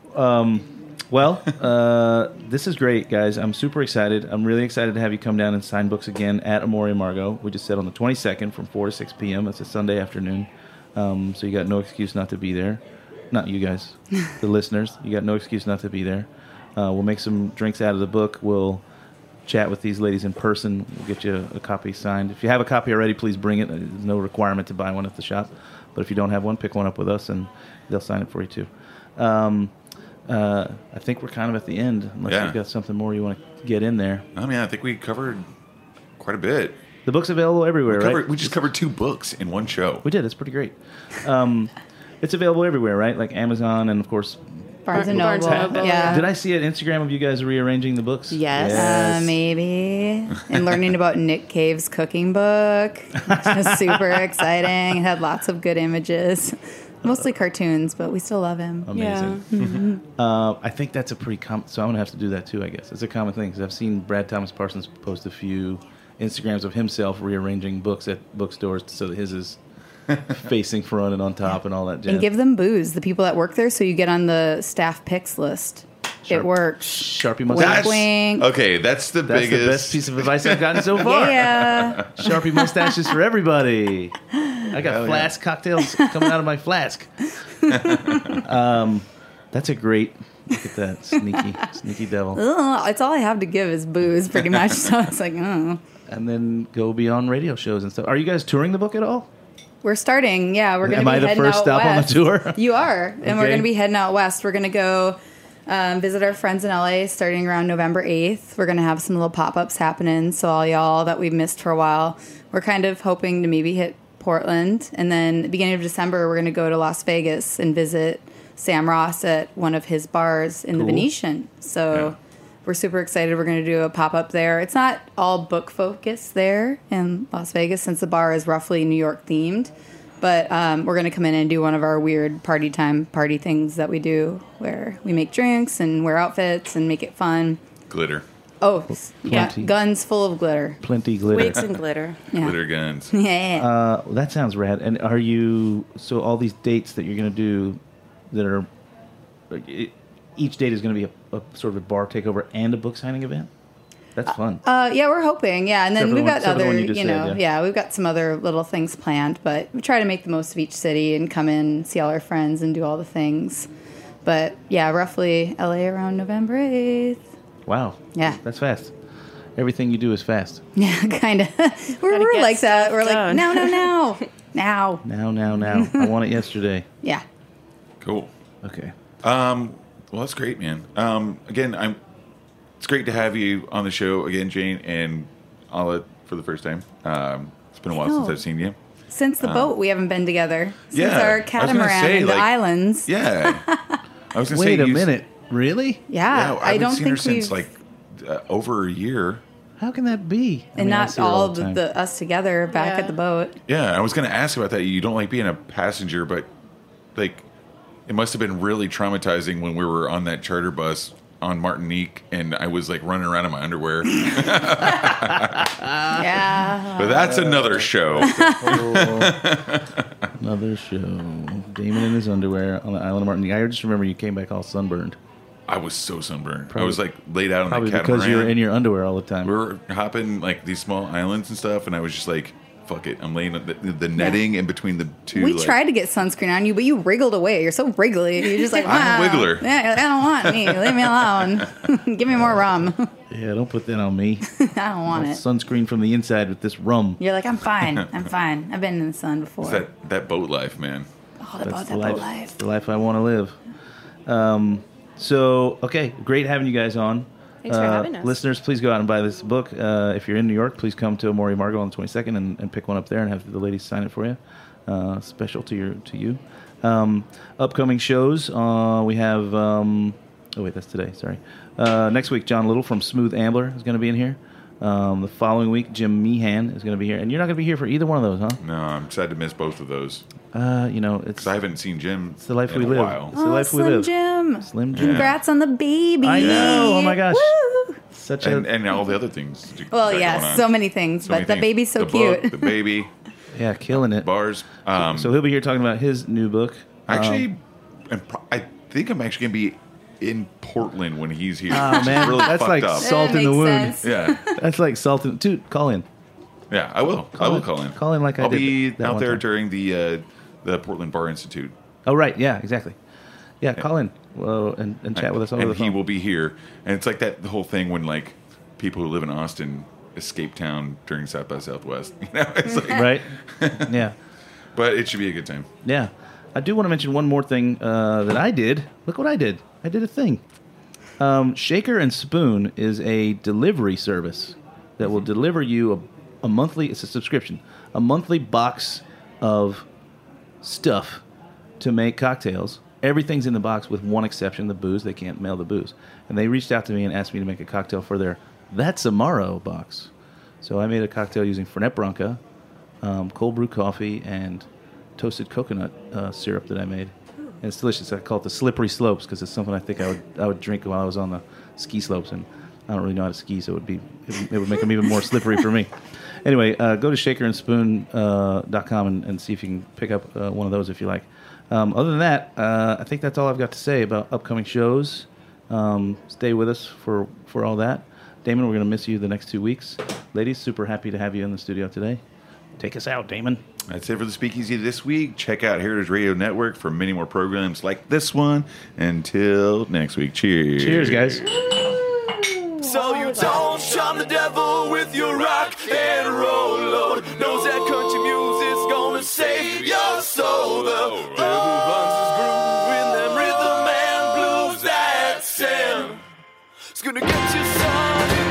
This is great, guys. I'm super excited. I'm really excited to have you come down and sign books again at Amore Margot. We just said on the 22nd from 4 to 6 p.m. It's a Sunday afternoon. So you got no excuse not to be there. Not you guys, the listeners. You got no excuse not to be there. We'll make some drinks out of the book. We'll chat with these ladies in person. We'll get you a copy signed. If you have a copy already, please bring it. There's no requirement to buy one at the shop. But if you don't have one, pick one up with us, and they'll sign it for you, too. I think we're kind of at the end, unless you've got something more you want to get in there. I mean, I think we covered quite a bit. The book's available everywhere, right? We just covered 2 books in one show. We did. It's pretty great. It's available everywhere, right? Like Amazon and, of course... Barnes and Barnes Noble. and Noble. Yeah. Did I see an Instagram of you guys rearranging the books? Yes. Maybe. And learning about Nick Cave's cooking book. Which was super exciting. It had lots of good images. Mostly cartoons, but we still love him. Amazing. I think that's a pretty common... So I'm going to have to do that, too, I guess. It's a common thing, because I've seen Brad Thomas Parsons post a few Instagrams of himself rearranging books at bookstores so that his is facing front and on top and all that jazz. And give them booze, the people that work there, so you get on the staff picks list. It works. Sharpie Wink, mustache. wink. Okay, that's the That's biggest. the best piece of advice I've gotten so far. Yeah. Sharpie mustaches for everybody. I got flask cocktails coming out of my flask. That's a great... Look at that. Sneaky devil. Ugh, it's all I have to give is booze, pretty much. So it's like, oh. And then go be on radio shows and stuff. Are you guys touring the book at all? We're starting. Yeah, we're going to Am be I the heading first out stop on the west. tour? You are. And we're Okay. going to be heading out west. We're going to go visit our friends in LA starting around November 8th. We're going to have some little pop-ups happening. So all y'all that we've missed for a while, we're kind of hoping to maybe hit Portland. And then the beginning of December, we're going to go to Las Vegas and visit Sam Ross at one of his bars in the Venetian. So we're super excited. We're going to do a pop-up there. It's not all book focused there in Las Vegas since the bar is roughly New York themed. But we're going to come in and do one of our weird party things that we do where we make drinks and wear outfits and make it fun. Glitter. Oh, yeah, Plenty. guns full of glitter. Plenty glitter. Wigs and glitter. Yeah. Glitter guns. Yeah. That sounds rad. And are you, so all these dates that you're going to do that are, each date is going to be a sort of a bar takeover and a book signing event? That's fun. Yeah, we're hoping. Yeah, and then we've got Except for the other, one you just said, yeah, we've got some other little things planned, but we try to make the most of each city and come in, see all our friends, and do all the things. But yeah, roughly LA around November 8th. Wow. Yeah. That's fast. Everything you do is fast. Yeah, kind of. We're get like that. We're like, done. no. Now. Now. I want it yesterday. Yeah. Cool. Okay. Well, that's great, man. Again, it's great to have you on the show again, Jane, and Ala for the first time. It's been a while since I've seen you. Since the boat, we haven't been together. Since Yeah, our I was gonna catamaran say, in the like- islands. Yeah. I was going to Wait say, a minute. Really? Yeah, Yeah, I I've don't seen her think since we've... like over a year. How can that be? I and mean, I not see her all the time. the us together back Yeah. at the boat. Yeah, I was going to ask about that. You don't like being a passenger, but like it must have been really traumatizing when we were on that charter bus on Martinique and I was like running around in my underwear. Yeah. But that's another show. Another show. Damon in his underwear on the island of Martinique. I just remember you came back all sunburned. I was so sunburned. I Probably- was like laid out on Probably the because catamaran. you're in your underwear all the time. We were hopping like these small islands and stuff, and I was just like, "Fuck it!" I'm laying on the netting in between the two. We like, tried to get sunscreen on you, but you wriggled away. You're so wriggly. You're just like, I'm a wow. wiggler. Yeah, I don't want me. Leave me alone. Give me more rum. Yeah, don't put that on me. I don't want it. Sunscreen from the inside with this rum. You're like, I'm fine. I'm fine. I've been in the sun before. It's that boat life, man. All about That's that boat life. the life I want to live. So, okay, great having you guys on. Thanks for having us. Listeners, please go out and buy this book. If you're in New York, please come to Amore Margot on the 22nd and pick one up there and have the ladies sign it for you. Special to you. Upcoming shows, we have... oh, wait, that's today. Sorry. Next week, John Little from Smooth Ambler is going to be in here. The following week, Jim Meehan is going to be here. And you're not going to be here for either one of those, huh? No, I'm sad to miss both of those It's because I haven't seen Jim. the life in we a live. while. It's the life we Slim live. Jim. Slim Jim. Congrats on the baby. I know. Oh, my gosh. Woo. Such a... And all the other things. Well, that yeah, going on. so many things, So but many the things. baby's so the cute. Book, the baby, Yeah, killing it. bars. So he'll be here talking about his new book. Actually, I think I'm actually going to be in Portland when he's here. Oh, which is man, really that's fucked like up. salt in the makes wound. sense. Yeah, That's like salt in... Dude, call in. yeah, I will. I will call in. Call in like I I'll did be that out one there time. during the Portland Bar Institute. Oh, right. Yeah, exactly. Yeah, call in and chat with us over and the he phone. will be here. And it's like the whole thing when like people who live in Austin escape town during South by Southwest. You know, it's like, Right? Yeah. but it should be a good time. Yeah. I do want to mention one more thing that I did. Look what I did. I did a thing. Shaker and Spoon is a delivery service that will deliver you a monthly, it's a subscription, a monthly box of stuff to make cocktails. Everything's in the box with one exception, the booze. They can't mail the booze. And they reached out to me and asked me to make a cocktail for their That's Amaro box. So I made a cocktail using Fernet Branca, cold brew coffee, and toasted coconut syrup that I made. And it's delicious. I call it the Slippery Slopes because it's something I think I would drink while I was on the ski slopes, and I don't really know how to ski, so it would make them even more slippery for me. Anyway, go to shakerandspoon.com and see if you can pick up one of those if you like. Other than that, I think that's all I've got to say about upcoming shows. Stay with us for all that. Damon, we're going to miss you the next 2 weeks. Ladies, super happy to have you in the studio today. Take us out, Damon. That's it for the Speakeasy this week. Check out Heritage Radio Network for many more programs like this one. Until next week, cheers. Cheers, guys. So you don't shun the devil with your rock and roll load. Knows that country music's gonna save your soul. The devil runs his groove in them rhythm and blues that sound. It's gonna get you sun in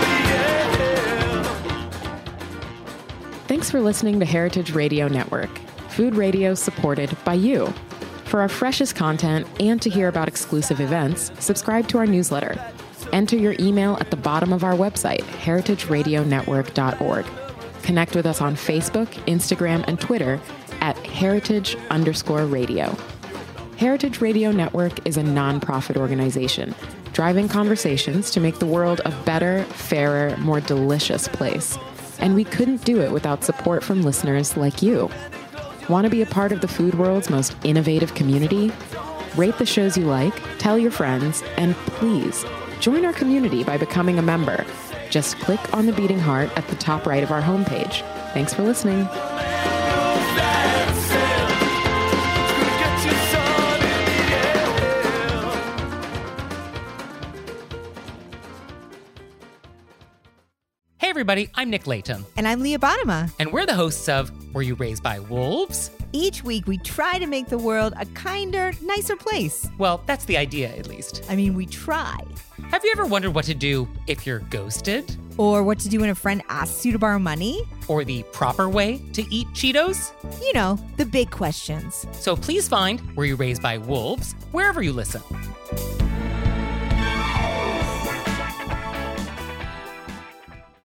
the air. Thanks for listening to Heritage Radio Network, food radio supported by you. For our freshest content and to hear about exclusive events, subscribe to our newsletter. Enter your email at the bottom of our website, heritageradionetwork.org. Connect with us on Facebook, Instagram, and Twitter at heritage_radio. Heritage Radio Network is a nonprofit organization driving conversations to make the world a better, fairer, more delicious place. And we couldn't do it without support from listeners like you. Want to be a part of the food world's most innovative community? Rate the shows you like, tell your friends, and please join our community by becoming a member. Just click on the beating heart at the top right of our homepage. Thanks for listening. Hey everybody, I'm Nick Latham. And I'm Leah Bottima. And we're the hosts of Were You Raised by Wolves? Each week we try to make the world a kinder, nicer place. Well, that's the idea, at least. I mean, we try. Have you ever wondered what to do if you're ghosted? Or what to do when a friend asks you to borrow money? Or the proper way to eat Cheetos? You know, the big questions. So please find Were You Raised by Wolves wherever you listen.